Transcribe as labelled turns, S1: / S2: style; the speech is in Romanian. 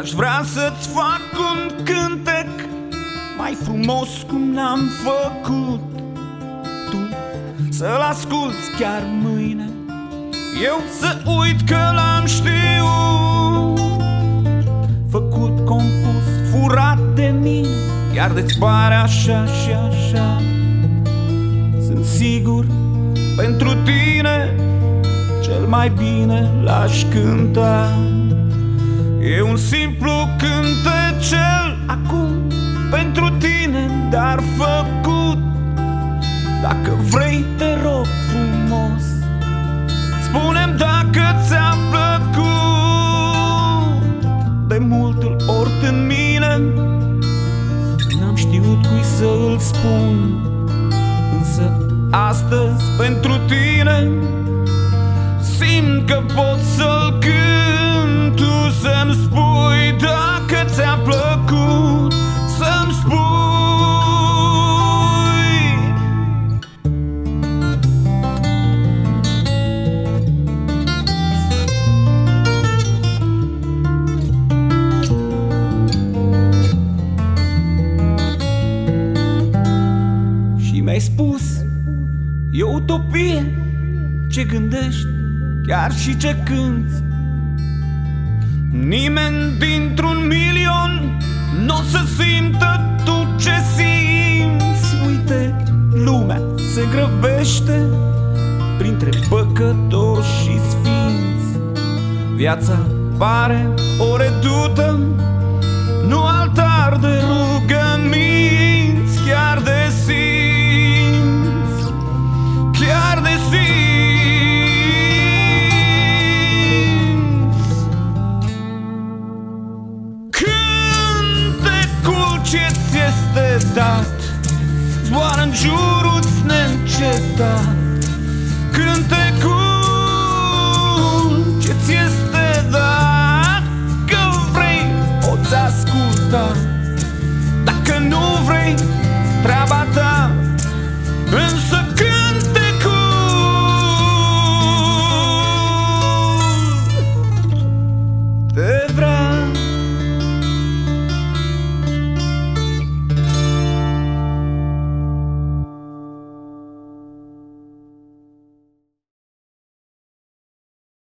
S1: Aș vrea să-ți fac un cântec mai frumos cum l-am făcut tu, să-l asculți chiar mâine, eu să uit că l-am știut. Făcut, compus, furat de mine, chiar de-ți pare așa și așa. Sunt sigur, pentru tine cel mai bine l-aș cânta. E un simplu cântecel acum pentru tine, dar făcut. Dacă vrei, te rog frumos, spune-mi dacă ți-a plăcut. De multe ori în mine n-am știut cui să-l spun, însă astăzi pentru tine simt că pot să-l cânt. Tu să-mi spui dacă ți-a plăcut, să-mi spui. Și mi-ai spus, e utopie ce gândești, chiar și ce cânti. Nimeni dintr-un milion n-o să simtă tu ce simți. Uite, lumea se grăbește printre păcătoși și sfinți. Viața pare o redută, nu altar de rugăminți. Chiar de simți, chiar de simți. Ce-ți este dat zboară în jurul-ți neîncetat. Cântecul ce-ți este dat, că vrei poți asculta, dacă nu vrei treaba ta, însă